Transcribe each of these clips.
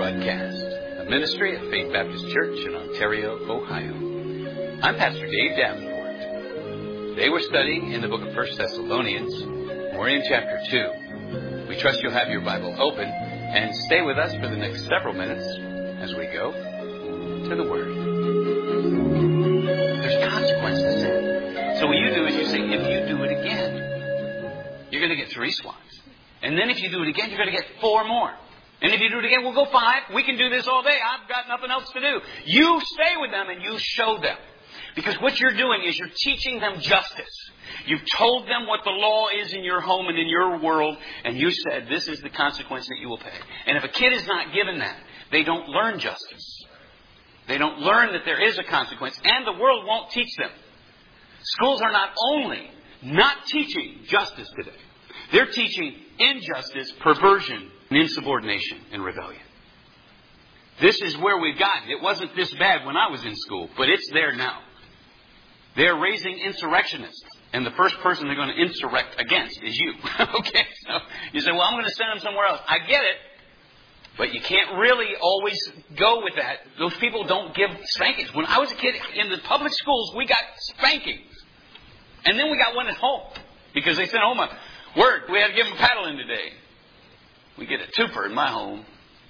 Podcast, a ministry of Faith Baptist Church in Ontario, Ohio. I'm Pastor Dave Davenport. Today we're studying in the book of 1 Thessalonians. We're in chapter 2. We trust you'll have your Bible open and stay with us for the next several minutes as we go to the Word. There's consequence to sin. So what you do is you say, if you do it again, you're going to get 3 swats. And then if you do it again, you're going to get 4 more. And if you do it again, we'll go 5. We can do this all day. I've got nothing else to do. You stay with them and you show them. Because what you're doing is you're teaching them justice. You've told them what the law is in your home and in your world. And you said, this is the consequence that you will pay. And if a kid is not given that, they don't learn justice. They don't learn that there is a consequence. And the world won't teach them. Schools are not only not teaching justice today. They're teaching injustice, perversion, and insubordination and rebellion. This is where we've gotten. It wasn't this bad when I was in school, but it's there now. They're raising insurrectionists, and the first person they're going to insurrect against is you. Okay, so you say, well, I'm going to send them somewhere else. I get it, but you can't really always go with that. Those people don't give spankings. When I was a kid in the public schools, we got spankings. And then we got one at home because they sent home a word. We had to give them a paddling today. We get a twofer in my home.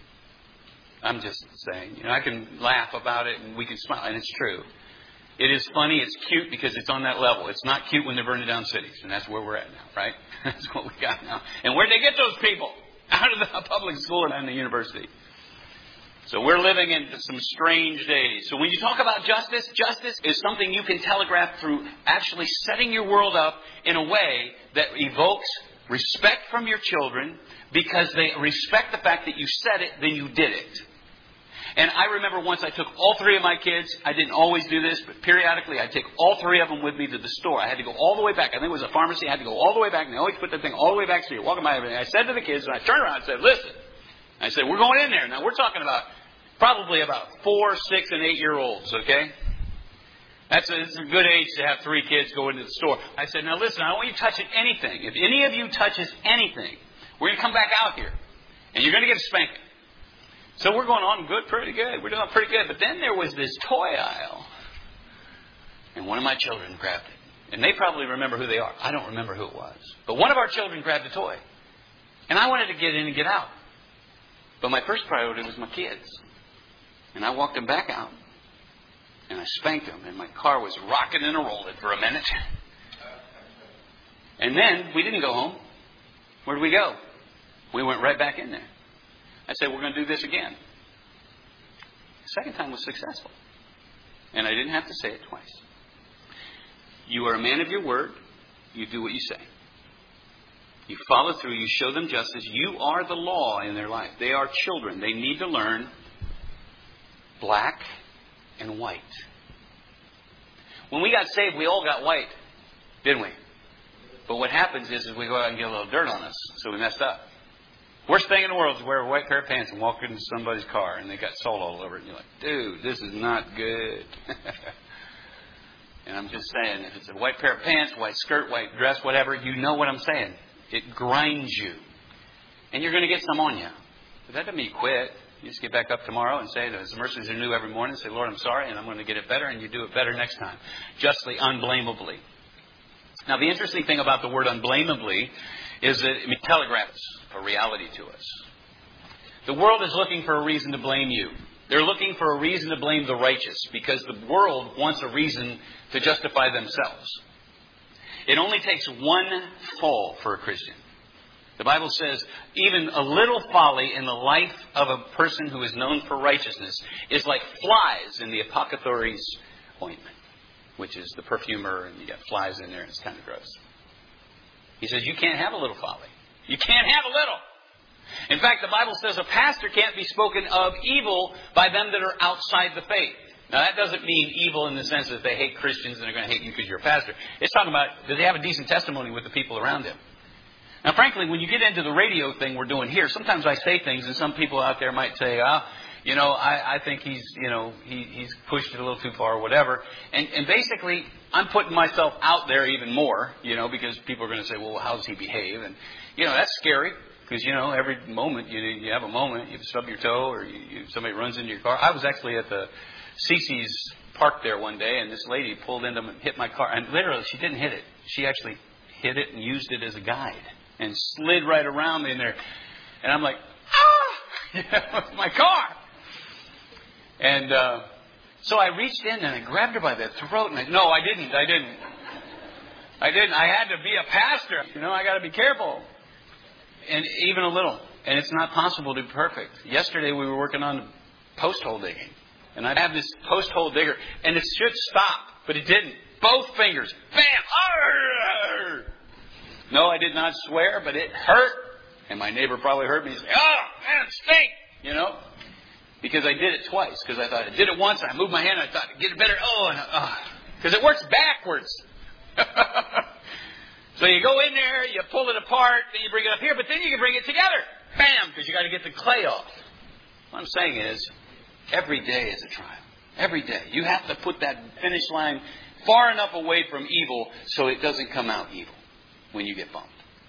I'm just saying, I can laugh about it and we can smile, and it's true. It is funny, it's cute because it's on that level. It's not cute when they're burning down cities, and that's where we're at now, right? That's what we got now. And where'd they get those people? Out of the public school and the university. So we're living in some strange days. So when you talk about justice, justice is something you can telegraph through actually setting your world up in a way that evokes respect from your children because they respect the fact that you said it, then you did it. And I remember once I took all 3 of my kids. I didn't always do this, but periodically I'd take all 3 of them with me to the store. I had to go all the way back. I think it was a pharmacy. I had to go all the way back, and they always put that thing all the way back. So you're walking by everything. I said to the kids, and I turned around and said, listen. I said, we're going in there. Now, we're talking about probably about 4, 6, and 8-year-olds, okay? It's a good age to have 3 kids go into the store. I said, now listen, I don't want you touching anything. If any of you touches anything, we're going to come back out here. And you're going to get a spanking. So we're going on good, pretty good. We're doing pretty good. But then there was this toy aisle. And one of my children grabbed it. And they probably remember who they are. I don't remember who it was. But one of our children grabbed the toy. And I wanted to get in and get out. But my first priority was my kids. And I walked them back out. And I spanked them. And my car was rocking and rolling for a minute. And then we didn't go home. Where did we go? We went right back in there. I said, we're going to do this again. The second time was successful. And I didn't have to say it twice. You are a man of your word. You do what you say. You follow through. You show them justice. You are the law in their life. They are children. They need to learn black and white. When we got saved, we all got white, didn't we? But what happens is we go out and get a little dirt on us. So we messed up. Worst thing in the world is wear a white pair of pants and walk into somebody's car and they got salt all over it. And you're like, dude, this is not good. And I'm just saying, if it's a white pair of pants, white skirt, white dress, whatever, you know what I'm saying. It grinds you. And you're going to get some on you. But that doesn't mean you quit. You just get back up tomorrow and say, His mercies are new every morning. Say, Lord, I'm sorry, and I'm going to get it better, and you do it better next time. Justly, unblameably. Now, the interesting thing about the word unblameably is that it telegraphs a reality to us. The world is looking for a reason to blame you. They're looking for a reason to blame the righteous because the world wants a reason to justify themselves. It only takes one fall for a Christian. The Bible says even a little folly in the life of a person who is known for righteousness is like flies in the apothecary's ointment, which is the perfumer, and you got flies in there and it's kind of gross. He says you can't have a little folly. You can't have a little. In fact, the Bible says a pastor can't be spoken of evil by them that are outside the faith. Now, that doesn't mean evil in the sense that they hate Christians and they're going to hate you because you're a pastor. It's talking about, do they have a decent testimony with the people around them? Now, frankly, when you get into the radio thing we're doing here, sometimes I say things and some people out there might say, I think he's pushed it a little too far or whatever. And basically, I'm putting myself out there even more, because people are going to say, well, how does he behave? And, that's scary. Because, every moment, you have a moment, you stub your toe or somebody runs into your car. I was actually at the CC's park there one day, and this lady pulled into and hit my car. And literally, she didn't hit it. She actually hit it and used it as a guide and slid right around in there. And I'm like, it's my car. And so I reached in and I grabbed her by the throat. And I didn't. I had to be a pastor. I got to be careful. And even a little. And it's not possible to be perfect. Yesterday we were working on post hole digging. And I have this post hole digger. And it should stop. But it didn't. Both fingers. Bam! Arr! No, I did not swear, but it hurt. And my neighbor probably heard me say, "Oh, man, it stink!" Because I did it twice. Because I thought I did it once. I moved my hand. And I thought I'd get it better. Because it works backwards. So you go in there, you pull it apart, then you bring it up here, but then you can bring it together. Bam! Because you got to get the clay off. What I'm saying is, every day is a trial. Every day. You have to put that finish line far enough away from evil so it doesn't come out evil when you get bumped.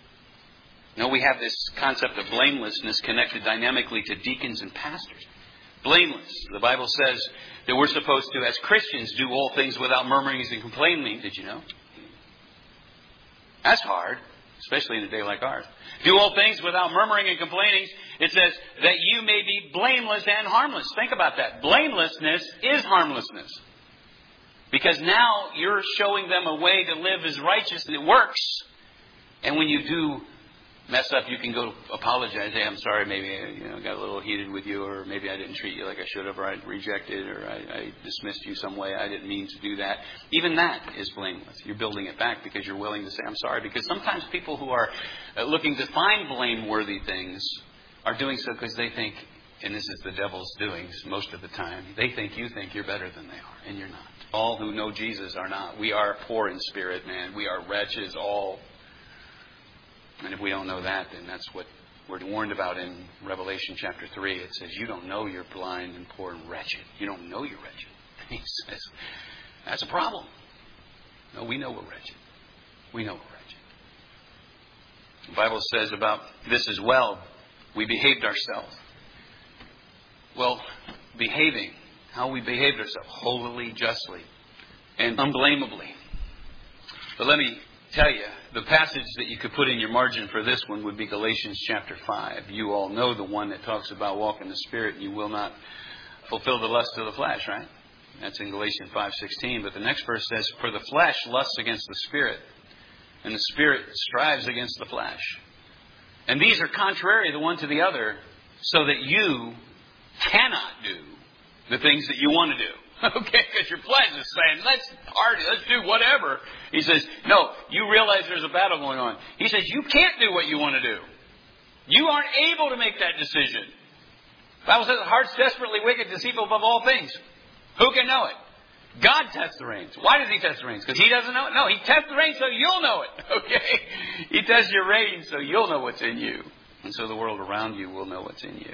We have this concept of blamelessness connected dynamically to deacons and pastors. Blameless. The Bible says that we're supposed to, as Christians, do all things without murmurings and complaining. Did you know? That's hard, especially in a day like ours. Do all things without murmuring and complaining. It says that you may be blameless and harmless. Think about that. Blamelessness is harmlessness. Because now you're showing them a way to live as righteous and it works. And when you do mess up, you can go apologize. Hey, I'm sorry, maybe I got a little heated with you, or maybe I didn't treat you like I should have, or I rejected, or I dismissed you some way. I didn't mean to do that. Even that is blameless. You're building it back because you're willing to say, I'm sorry. Because sometimes people who are looking to find blameworthy things are doing so because they think, and this is the devil's doings most of the time, they think you think you're better than they are, and you're not. All who know Jesus are not. We are poor in spirit, man. We are wretches all. And if we don't know that, then that's what we're warned about in Revelation chapter 3. It says, you don't know you're blind and poor and wretched. You don't know you're wretched. He says, that's a problem. No, we know we're wretched. We know we're wretched. The Bible says about this as well. We behaved ourselves. Well, behaving. How we behaved ourselves. Holily, justly, and unblameably. But let me tell you, the passage that you could put in your margin for this one would be Galatians chapter 5. You all know the one that talks about walk in the Spirit and you will not fulfill the lust of the flesh, right? That's in Galatians 5:16. But the next verse says, for the flesh lusts against the Spirit, and the Spirit strives against the flesh. And these are contrary the one to the other, so that you cannot do the things that you want to do. Okay, because your flesh is saying, let's party, let's do whatever. He says, no, you realize there's a battle going on. He says, you can't do what you want to do. You aren't able to make that decision. The Bible says the heart's desperately wicked, deceitful above all things. Who can know it? God tests the reins. Why does He test the reins? Because He doesn't know it? No, He tests the reins so you'll know it. Okay? He tests your reins so you'll know what's in you. And so the world around you will know what's in you.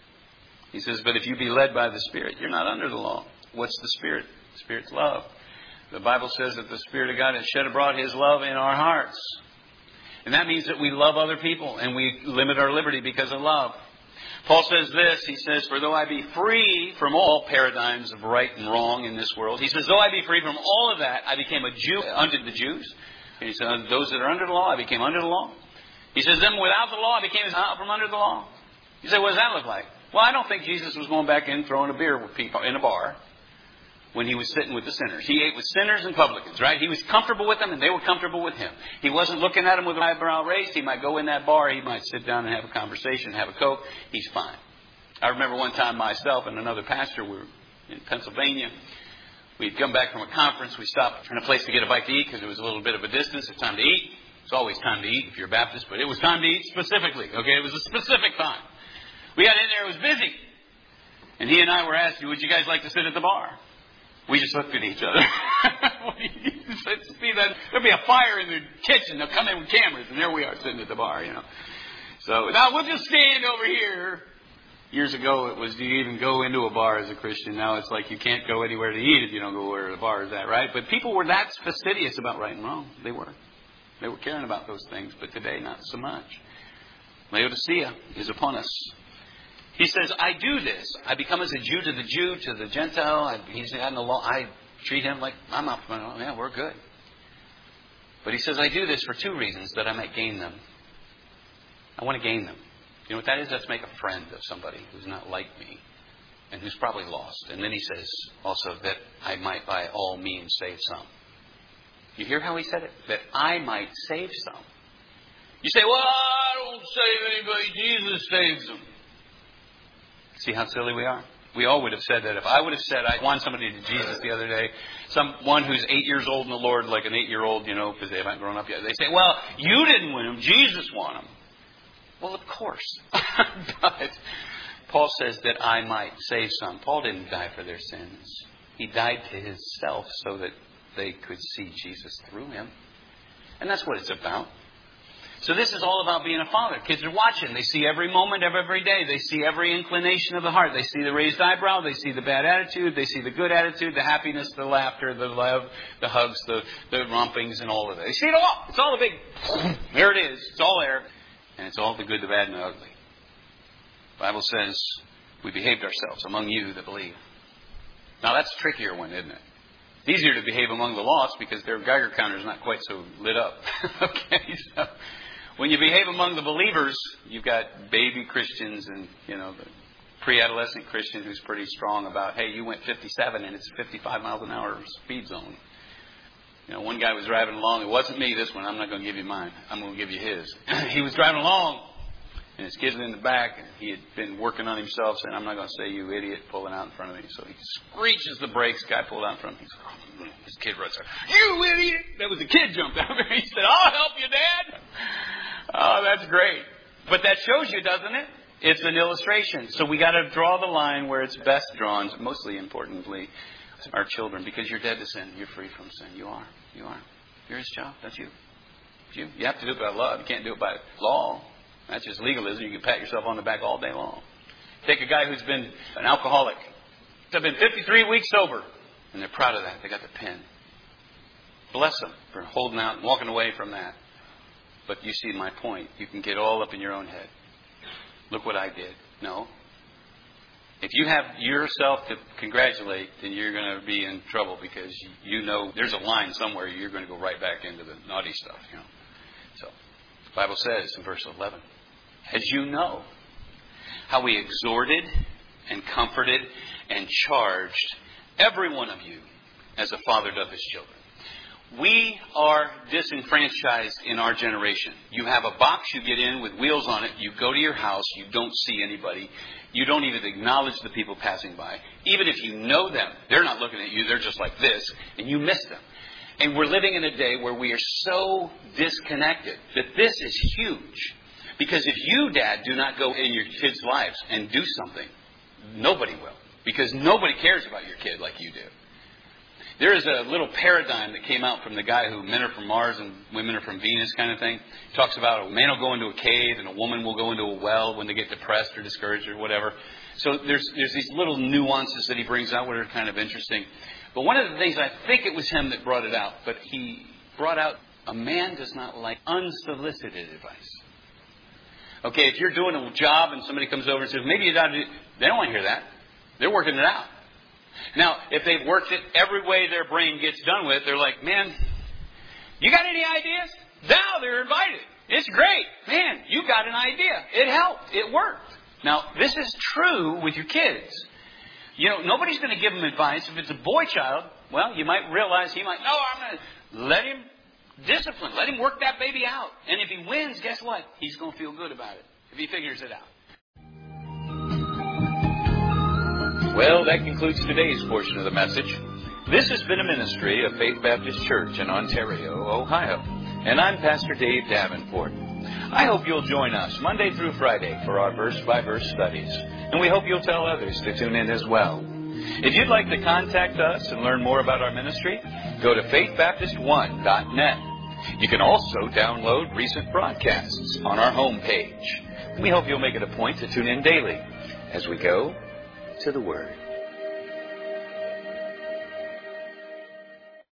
He says, but if you be led by the Spirit, you're not under the law. What's the Spirit? The Spirit's love. The Bible says that the Spirit of God has shed abroad His love in our hearts. And that means that we love other people and we limit our liberty because of love. Paul says this, he says, for though I be free from all paradigms of right and wrong in this world, he says, though I be free from all of that, I became a Jew under the Jews. And he says, those that are under the law, I became under the law. He says, them without the law, I became out from under the law. You say, what does that look like? Well, I don't think Jesus was going back in throwing a beer with people in a bar when He was sitting with the sinners. He ate with sinners and publicans, right? He was comfortable with them and they were comfortable with Him. He wasn't looking at them with an eyebrow raised. He might go in that bar. He might sit down and have a conversation, have a Coke. He's fine. I remember one time myself and another pastor, we were in Pennsylvania. We'd come back from a conference. We stopped in a place to get a bite to eat because it was a little bit of a distance. It's time to eat. It's always time to eat if you're a Baptist, but it was time to eat specifically. Okay, it was a specific time. We got in there. It was busy. And he and I were asked, would you guys like to sit at the bar? We just looked at each other. There'll be a fire in the kitchen. They'll come in with cameras, and there we are sitting at the bar, So now we'll just stand over here. Years ago, it was, do you even go into a bar as a Christian? Now it's like you can't go anywhere to eat if you don't go where the bar is at, right? But people were that fastidious about right and wrong. They were. They were caring about those things, but today not so much. Laodicea is upon us. He says, I do this. I become as a Jew to the Gentile. He's got no law. I treat him like I'm up. Yeah, we're good. But he says, I do this for two reasons, that I might gain them. I want to gain them. You know what that is? That's make a friend of somebody who's not like me and who's probably lost. And then he says also that I might by all means save some. You hear how he said it? That I might save some. You say, well, I don't save anybody. Jesus saves them. See how silly we are? We all would have said that. If I would have said, I won somebody to Jesus the other day, someone who's 8 years old in the Lord, like an 8-year-old, because they haven't grown up yet. They say, well, you didn't win them. Jesus won them. Well, of course. But Paul says that I might save some. Paul didn't die for their sins. He died to himself so that they could see Jesus through him. And that's what it's about. So this is all about being a father. Kids are watching. They see every moment of every day. They see every inclination of the heart. They see the raised eyebrow. They see the bad attitude. They see the good attitude, the happiness, the laughter, the love, the hugs, the rompings, and all of it. They see it all. It's all a big, there it is. It's all there. And it's all the good, the bad, and the ugly. The Bible says we behaved ourselves among you that believe. Now that's a trickier one, isn't it? It's easier to behave among the lost because their Geiger counter is not quite so lit up. Okay, so when you behave among the believers, you've got baby Christians and, the pre-adolescent Christian who's pretty strong about, hey, you went 57 and it's 55 miles an hour speed zone. One guy was driving along. It wasn't me, this one. I'm not going to give you mine. I'm going to give you his. He was driving along and his kids were in the back and he had been working on himself saying, I'm not going to say you idiot, pulling out in front of me. So he screeches the brakes. Guy pulled out in front of me. His kid runs out. You idiot! That was a kid jumped out there. He said, I'll help you, Dad. Oh, that's great. But that shows you, doesn't it? It's an illustration. So we got to draw the line where it's best drawn, mostly importantly, our children. Because you're dead to sin. You're free from sin. You are. You are. You're his child. That's you. It's you. You have to do it by love. You can't do it by law. That's just legalism. You can pat yourself on the back all day long. Take a guy who's been an alcoholic. They've been 53 weeks sober. And they're proud of that. They got the pen. Bless them for holding out and walking away from that. But you see my point. You can get all up in your own head. Look what I did. No. If you have yourself to congratulate, then you're going to be in trouble because you know there's a line somewhere you're going to go right back into the naughty stuff. So the Bible says in verse 11, as you know how we exhorted and comforted and charged every one of you as a father doth his children. We are disenfranchised in our generation. You have a box you get in with wheels on it. You go to your house. You don't see anybody. You don't even acknowledge the people passing by. Even if you know them, they're not looking at you. They're just like this, and you miss them. And we're living in a day where we are so disconnected that this is huge. Because if you, Dad, do not go in your kids' lives and do something, nobody will. Because nobody cares about your kid like you do. There is a little paradigm that came out from the guy who men are from Mars and women are from Venus kind of thing. He talks about a man will go into a cave and a woman will go into a well when they get depressed or discouraged or whatever. So there's these little nuances that he brings out that are kind of interesting. But one of the things, I think it was him that brought it out, but he brought out a man does not like unsolicited advice. Okay, if you're doing a job and somebody comes over and says, maybe you ought to do, they don't want to hear that. They're working it out. Now, if they've worked it every way their brain gets done with, they're like, man, you got any ideas? Now they're invited. It's great. Man, you got an idea. It helped. It worked. Now, this is true with your kids. Nobody's going to give them advice. If it's a boy child, well, you might realize he might, no, I'm going to let him discipline. Let him work that baby out. And if he wins, guess what? He's going to feel good about it if he figures it out. Well, that concludes today's portion of the message. This has been a ministry of Faith Baptist Church in Ontario, Ohio. And I'm Pastor Dave Davenport. I hope you'll join us Monday through Friday for our verse-by-verse studies. And we hope you'll tell others to tune in as well. If you'd like to contact us and learn more about our ministry, go to faithbaptist1.net. You can also download recent broadcasts on our homepage. We hope you'll make it a point to tune in daily as we go to the Word.